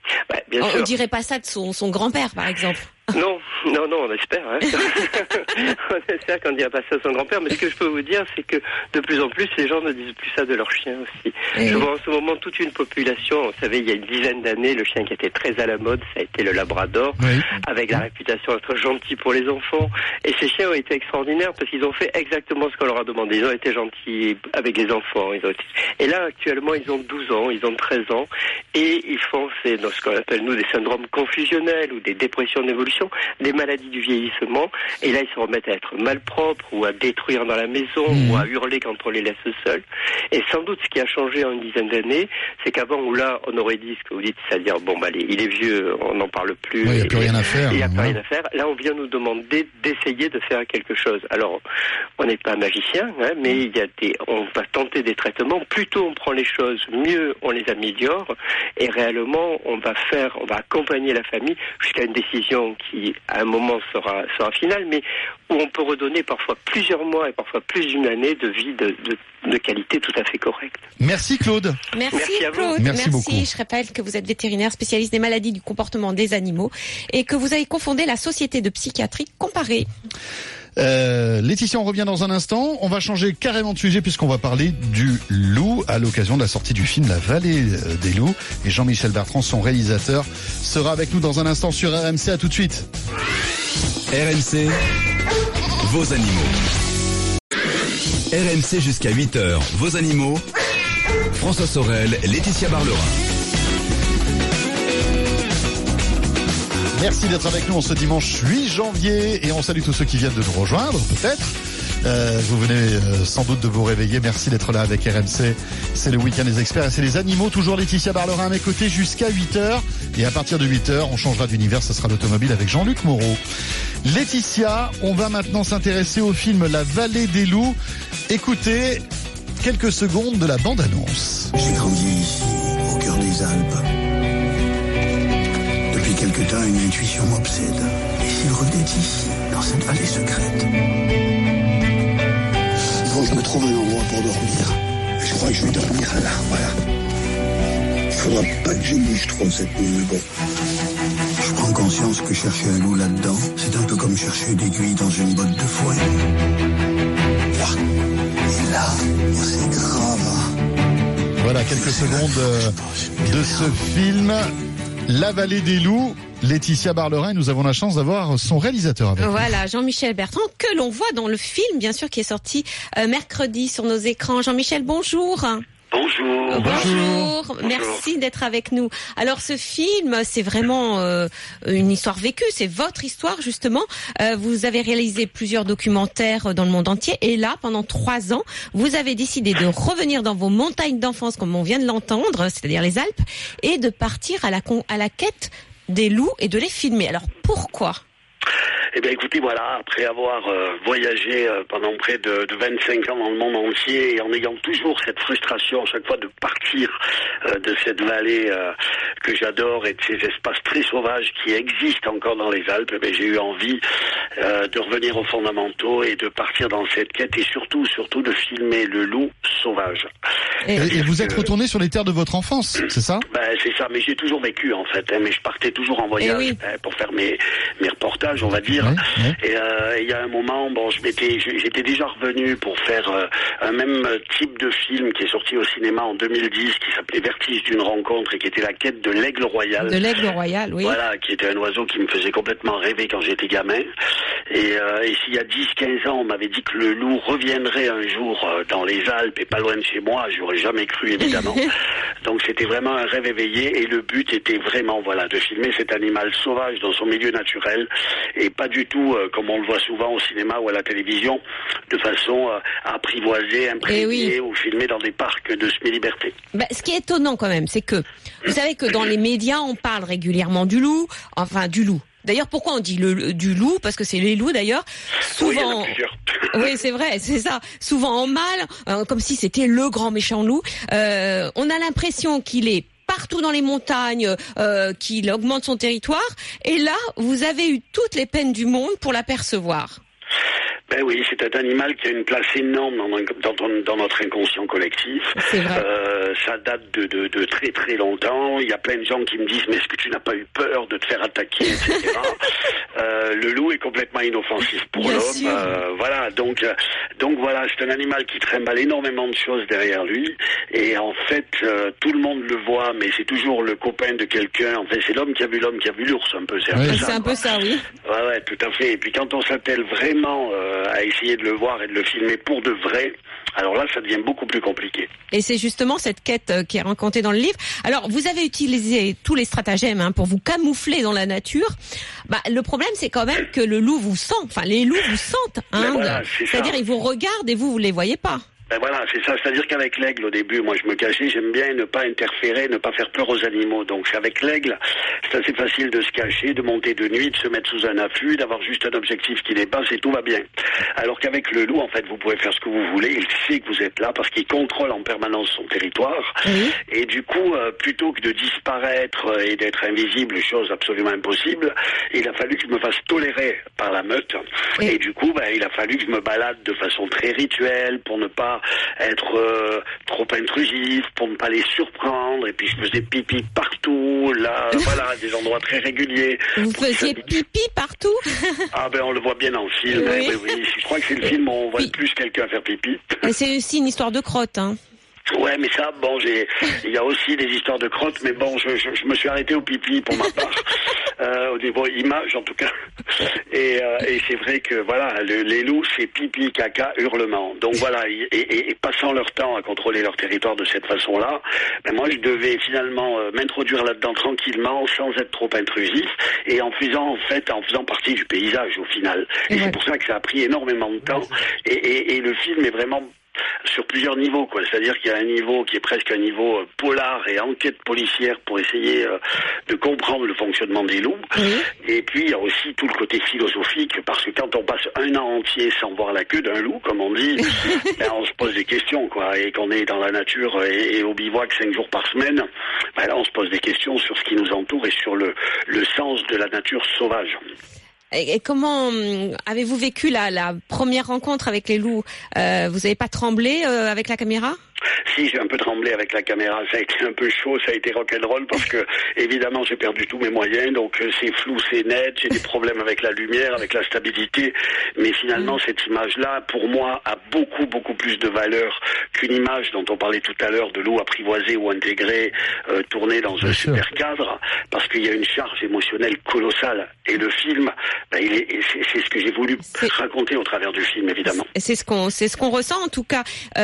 Bien sûr. On dirait pas ça de son grand-père, par exemple. Non, on espère. Hein. On espère qu'on ne dira pas ça à son grand-père, mais ce que je peux vous dire, c'est que de plus en plus, les gens ne disent plus ça de leurs chiens aussi. Je vois en ce moment toute une population, vous savez, il y a une dizaine d'années, le chien qui était très à la mode, ça a été le Labrador, avec la réputation d'être gentil pour les enfants. Et ces chiens ont été extraordinaires parce qu'ils ont fait exactement ce qu'on leur a demandé. Ils ont été gentils avec les enfants. Et là, actuellement, ils ont 12 ans, ils ont 13 ans, et ils font ce qu'on appelle, nous, des syndromes confusionnels ou des dépressions d'évolution, des maladies du vieillissement, et là ils se remettent à être malpropres ou à détruire dans la maison ou à hurler quand on les laisse seuls. Et sans doute ce qui a changé en une dizaine d'années, c'est qu'avant où là on aurait dit ce que vous dites, c'est-à-dire il est vieux, on n'en parle plus, il n'y a plus rien à faire. Il n'y a plus rien à faire. Là on vient nous demander d'essayer de faire quelque chose. Alors on n'est pas magicien, hein, mais on va tenter des traitements. Plus tôt on prend les choses, mieux on les améliore, et réellement on va accompagner la famille jusqu'à une décision qui à un moment sera finale, mais où on peut redonner parfois plusieurs mois et parfois plus d'une année de vie de qualité tout à fait correcte. Merci Claude. Merci à vous. Claude. Merci beaucoup. Je rappelle que vous êtes vétérinaire spécialiste des maladies du comportement des animaux et que vous avez cofondé la Société de psychiatrie comparée. Laetitia, on revient dans un instant. On va changer carrément de sujet puisqu'on va parler du loup à l'occasion de la sortie du film La Vallée des loups. Et Jean-Michel Bertrand, son réalisateur, sera avec nous dans un instant sur RMC. À tout de suite. RMC, vos animaux. RMC jusqu'à 8h, vos animaux. François Sorel, Laetitia Barlerin. Merci d'être avec nous en ce dimanche 8 janvier et on salue tous ceux qui viennent de nous rejoindre, peut-être. Vous venez sans doute de vous réveiller. Merci d'être là avec RMC. C'est le week-end des experts et c'est les animaux. Toujours Laetitia Barlerin à mes côtés jusqu'à 8h. Et à partir de 8h, on changera d'univers. Ce sera l'automobile avec Jean-Luc Moreau. Laetitia, on va maintenant s'intéresser au film La Vallée des loups. Écoutez quelques secondes de la bande-annonce. J'ai grandi ici, au cœur des Alpes. Depuis quelque temps, une intuition m'obsède. Et s'il revenait ici, dans cette vallée secrète? Il faut que je me trouve un endroit pour dormir. Et je crois que je vais dormir là, voilà. Il faudra pas que j'exige trop cette nuit, mais bon. Je prends conscience que chercher un loup là-dedans, c'est un peu comme chercher d'aiguilles dans une botte de foin. Là, et là, c'est grave. Voilà quelques secondes de ce film. La Vallée des loups, Laetitia Barlerin, nous avons la chance d'avoir son réalisateur avec nous. Voilà, Jean-Michel Bertrand, que l'on voit dans le film, bien sûr, qui est sorti mercredi sur nos écrans. Jean-Michel, bonjour. Bonjour. Bonjour. Merci d'être avec nous. Alors ce film, c'est vraiment une histoire vécue, c'est votre histoire justement. Vous avez réalisé plusieurs documentaires dans le monde entier et là, pendant 3 ans, vous avez décidé de revenir dans vos montagnes d'enfance, comme on vient de l'entendre, c'est-à-dire les Alpes, et de partir à la quête des loups et de les filmer. Alors pourquoi ? Eh bien écoutez, voilà, après avoir voyagé pendant près de 25 ans dans le monde entier et en ayant toujours cette frustration à chaque fois de partir de cette vallée que j'adore et de ces espaces très sauvages qui existent encore dans les Alpes, eh bien, j'ai eu envie de revenir aux fondamentaux et de partir dans cette quête et surtout de filmer le loup sauvage. Et vous êtes retourné sur les terres de votre enfance, c'est ça ? Ben, c'est ça, mais j'ai toujours vécu en fait, hein, mais je partais toujours en voyage pour faire mes reportages, on va dire. Et il y a un moment, bon, j'étais déjà revenu pour faire un même type de film qui est sorti au cinéma en 2010, qui s'appelait Vertige d'une rencontre et qui était la quête de l'aigle royal. De l'aigle royal, oui. Voilà, qui était un oiseau qui me faisait complètement rêver quand j'étais gamin. Et s'il y a 10-15 ans, on m'avait dit que le loup reviendrait un jour dans les Alpes et pas loin de chez moi, j'aurais jamais cru évidemment. Donc c'était vraiment un rêve éveillé et le but était vraiment, voilà, de filmer cet animal sauvage dans son milieu naturel et pas du tout comme on le voit souvent au cinéma ou à la télévision, de façon à apprivoiser, imprégner ou filmer dans des parcs de semi-liberté. Bah, ce qui est étonnant quand même, c'est que vous savez que dans les médias, on parle régulièrement du loup, enfin du loup. D'ailleurs, pourquoi on dit du loup ? Parce que c'est les loups d'ailleurs. Souvent. Oui, il y en a plusieurs. Oui, c'est vrai, c'est ça. Souvent en mâle, comme si c'était le grand méchant loup. On a l'impression qu'il est partout dans les montagnes, qu'il augmente son territoire. Et là, vous avez eu toutes les peines du monde pour l'apercevoir. Ben oui, c'est un animal qui a une place énorme dans notre inconscient collectif. C'est vrai. Ça date de très très longtemps. Il y a plein de gens qui me disent, mais est-ce que tu n'as pas eu peur de te faire attaquer, etc. Le loup est complètement inoffensif pour l'homme. Voilà, donc voilà, c'est un animal qui trimballe énormément de choses derrière lui. Et en fait, tout le monde le voit, mais c'est toujours le copain de quelqu'un. En fait, c'est l'homme qui a vu l'ours, un peu. C'est un peu ça, oui. Ouais, tout à fait. Et puis quand on s'attelle vraiment à essayer de le voir et de le filmer pour de vrai, alors là, ça devient beaucoup plus compliqué. Et c'est justement cette quête qui est racontée dans le livre. Alors, vous avez utilisé tous les stratagèmes pour vous camoufler dans la nature. Le problème, c'est quand même que le loup vous sent. Enfin, les loups vous sentent. Voilà, c'est-à-dire, ils vous regardent et vous les voyez pas. Ben voilà, c'est ça. C'est-à-dire qu'avec l'aigle, au début, moi, je me cachais. J'aime bien ne pas interférer, ne pas faire peur aux animaux. Donc, avec l'aigle, c'est assez facile de se cacher, de monter de nuit, de se mettre sous un affût, d'avoir juste un objectif qui dépasse et tout va bien. Alors qu'avec le loup, en fait, vous pouvez faire ce que vous voulez. Il sait que vous êtes là parce qu'il contrôle en permanence son territoire. Oui. Et du coup, plutôt que de disparaître et d'être invisible, chose absolument impossible, il a fallu que je me fasse tolérer par la meute. Oui. Et du coup, il a fallu que je me balade de façon très rituelle pour ne pas être trop intrusif, pour ne pas les surprendre. Et puis je faisais pipi partout, là, voilà, des endroits très réguliers. Vous faisiez pipi partout? Ah on le voit bien dans le film. Oui. Oui. Je crois que c'est le film où on voit le plus quelqu'un faire pipi. C'est aussi une histoire de crotte, hein. Ouais, mais ça, il y a aussi des histoires de crottes, mais je me suis arrêté au pipi pour ma part, au niveau image en tout cas. Et c'est vrai que voilà, les loups, c'est pipi, caca, hurlement. Donc voilà, et passant leur temps à contrôler leur territoire de cette façon-là, moi je devais finalement m'introduire là-dedans tranquillement, sans être trop intrusif, et en faisant partie du paysage au final. Et c'est pour ça que ça a pris énormément de temps. Et le film est vraiment sur plusieurs niveaux, quoi. C'est-à-dire qu'il y a un niveau qui est presque un niveau polar et enquête policière pour essayer de comprendre le fonctionnement des loups. Oui. Et puis il y a aussi tout le côté philosophique, parce que quand on passe un an entier sans voir la queue d'un loup, comme on dit, on se pose des questions, quoi. Et qu'on est dans la nature et au bivouac 5 jours par semaine, là on se pose des questions sur ce qui nous entoure et sur le sens de la nature sauvage. Et comment avez-vous vécu la première rencontre avec les loups? Vous n'avez pas tremblé avec la caméra? Si, j'ai un peu tremblé avec la caméra, ça a été un peu chaud, ça a été rock'n'roll parce que évidemment j'ai perdu tous mes moyens, donc c'est flou, c'est net, j'ai des problèmes avec la lumière, avec la stabilité, mais finalement cette image-là, pour moi, a beaucoup beaucoup plus de valeur qu'une image dont on parlait tout à l'heure de loup apprivoisé ou intégré, tourné dans un super cadre, parce qu'il y a une charge émotionnelle colossale. Et le film, c'est ce que j'ai voulu raconter au travers du film, évidemment. C'est ce qu'on ressent en tout cas.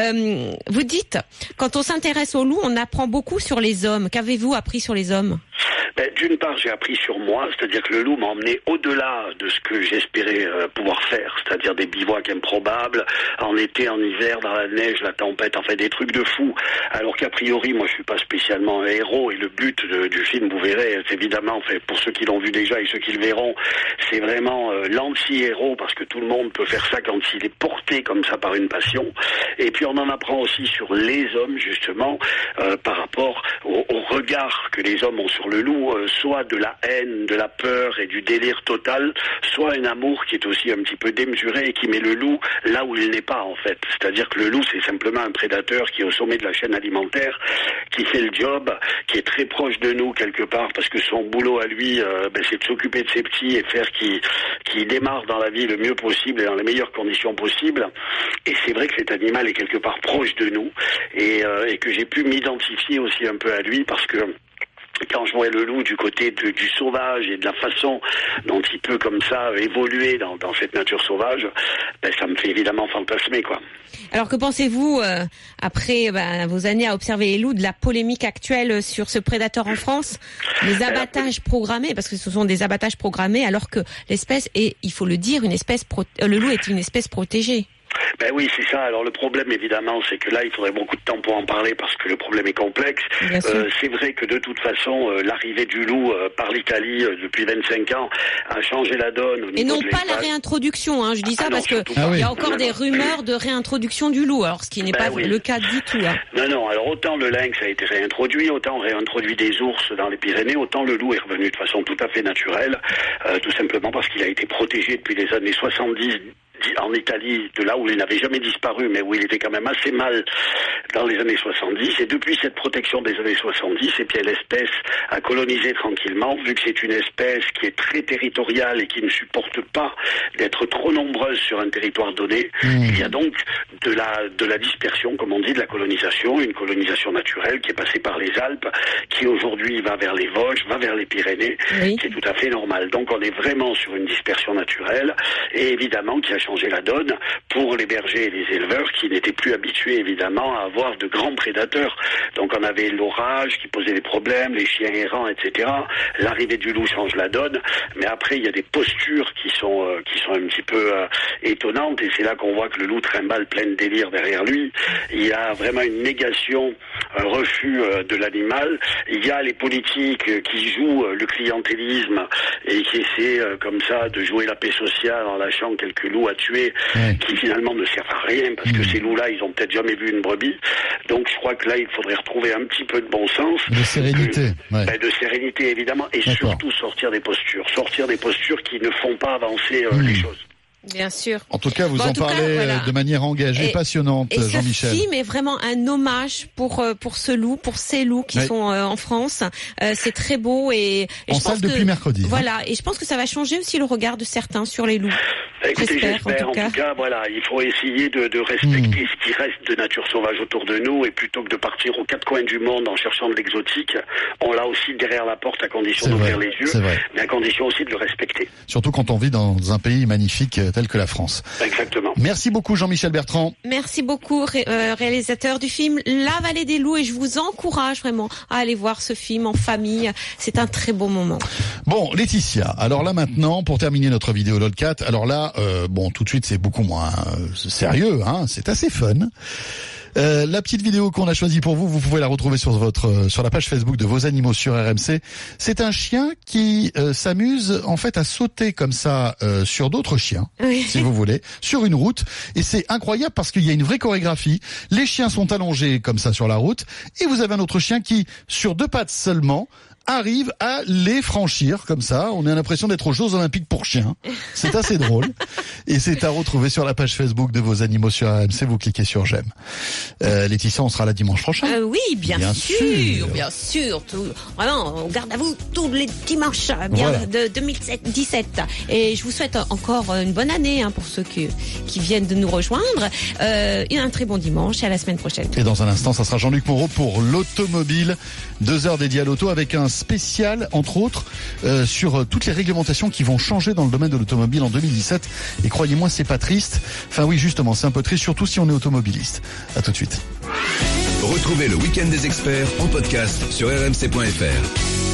Vous dites, quand on s'intéresse aux loups, on apprend beaucoup sur les hommes. Qu'avez-vous appris sur les hommes? D'une part, j'ai appris sur moi, c'est-à-dire que le loup m'a emmené au-delà de ce que j'espérais pouvoir faire, c'est-à-dire des bivouacs improbables, en été, en hiver, dans la neige, la tempête, enfin des trucs de fou. Alors qu'a priori, moi je suis pas spécialement un héros, et le but du film, vous verrez, c'est évidemment, pour ceux qui l'ont vu déjà et ceux qui le verront, c'est vraiment l'anti-héros, parce que tout le monde peut faire ça quand il est porté comme ça par une passion. Et puis on en apprend aussi sur les hommes, justement, par rapport au regard que les hommes ont sur le loup, soit de la haine, de la peur et du délire total, soit un amour qui est aussi un petit peu démesuré et qui met le loup là où il n'est pas, en fait. C'est-à-dire que le loup, c'est simplement un prédateur qui est au sommet de la chaîne alimentaire, qui fait le job, qui est très proche de nous quelque part, parce que son boulot à lui, c'est de s'occuper de ses petits et faire qu'il démarre dans la vie le mieux possible et dans les meilleures conditions possibles. Et c'est vrai que cet animal est quelque part proche de nous et que j'ai pu m'identifier aussi un peu à lui, parce que quand je vois le loup du côté du sauvage et de la façon dont il peut comme ça évoluer dans cette nature sauvage, ça me fait évidemment fantasmer, quoi. Alors que pensez-vous, après vos années à observer les loups, de la polémique actuelle sur ce prédateur en France? Les abattages programmés, parce que ce sont des abattages programmés, alors que l'espèce est, il faut le dire, le loup est une espèce protégée. Oui, c'est ça. Alors le problème, évidemment, c'est que là, il faudrait beaucoup de temps pour en parler parce que le problème est complexe. C'est vrai que de toute façon, l'arrivée du loup par l'Italie depuis 25 ans a changé la donne au niveau de l'élevage. Et non pas la réintroduction, je dis ça parce que il y a encore des rumeurs de réintroduction du loup, alors ce qui n'est pas le cas du tout. Non, alors autant le lynx a été réintroduit, autant on réintroduit des ours dans les Pyrénées, autant le loup est revenu de façon tout à fait naturelle, tout simplement parce qu'il a été protégé depuis les années 70, en Italie, de là où il n'avait jamais disparu, mais où il était quand même assez mal dans les années 70. Et depuis cette protection des années 70, et bien l'espèce a colonisé tranquillement, vu que c'est une espèce qui est très territoriale et qui ne supporte pas d'être trop nombreuse sur un territoire donné. Il y a donc de la dispersion, comme on dit, de la colonisation, une colonisation naturelle qui est passée par les Alpes, qui aujourd'hui va vers les Vosges, va vers les Pyrénées, qui est tout à fait normal. Donc on est vraiment sur une dispersion naturelle et évidemment qui a changé la donne pour les bergers et les éleveurs qui n'étaient plus habitués évidemment à avoir de grands prédateurs. Donc on avait l'orage qui posait des problèmes, les chiens errants, etc. L'arrivée du loup change la donne, mais après il y a des postures qui sont un petit peu étonnantes et c'est là qu'on voit que le loup trimballe plein de délire derrière lui. Il y a vraiment une négation, un refus de l'animal. Il y a les politiques qui jouent le clientélisme et qui essaient comme ça de jouer la paix sociale en lâchant quelques loups à tuer qui finalement ne servent à rien parce que ces loups-là, ils ont peut-être jamais vu une brebis. Donc je crois que là, il faudrait retrouver un petit peu de bon sens. De sérénité. De sérénité, évidemment. Et surtout sortir des postures. Sortir des postures qui ne font pas avancer les choses. Bien sûr. En tout cas, vous en parlez de manière engagée, passionnante, Jean-Michel. Ce film est vraiment un hommage pour ce loup, pour ces loups qui sont en France. C'est très beau et en je salle pense depuis mercredi. Voilà, et je pense que ça va changer aussi le regard de certains sur les loups. Écoutez, j'espère. En tout cas, voilà, il faut essayer de respecter ce qui reste de nature sauvage autour de nous et plutôt que de partir aux quatre coins du monde en cherchant de l'exotique, on l'a aussi derrière la porte à condition d'ouvrir les yeux, mais à condition aussi de le respecter. Surtout quand on vit dans un pays magnifique tel que la France. Exactement. Merci beaucoup Jean-Michel Bertrand. Merci beaucoup réalisateur du film La Vallée des Loups et je vous encourage vraiment à aller voir ce film en famille. C'est un très beau moment. Bon, Laetitia, alors là maintenant, pour terminer notre vidéo LOLCAT, alors là, tout de suite c'est beaucoup moins sérieux, hein, c'est assez fun. La petite vidéo qu'on a choisie pour vous, vous pouvez la retrouver sur la page Facebook de Vos Animaux sur RMC. C'est un chien qui s'amuse en fait à sauter comme ça sur d'autres chiens, si vous voulez, sur une route. Et c'est incroyable parce qu'il y a une vraie chorégraphie. Les chiens sont allongés comme ça sur la route et vous avez un autre chien qui, sur deux pattes seulement, arrive à les franchir comme ça. On a l'impression d'être aux Jeux Olympiques pour chiens. C'est assez drôle. Et c'est à retrouver sur la page Facebook de Vos Animaux sur RMC. Vous cliquez sur j'aime. Laetitia, on sera là dimanche prochain. Oui, bien sûr. Vraiment, on garde à vous tous les dimanches de 2017. Et je vous souhaite encore une bonne année pour ceux qui viennent de nous rejoindre. Un très bon dimanche et à la semaine prochaine. Et dans un instant, ça sera Jean-Luc Moreau pour l'automobile. 2 heures dédiées à l'auto avec un spécial, entre autres, sur toutes les réglementations qui vont changer dans le domaine de l'automobile en 2017. Et croyez-moi, c'est pas triste. Enfin oui, justement, c'est un peu triste, surtout si on est automobiliste. À tout de suite. Retrouvez le Week-end des experts en podcast sur rmc.fr.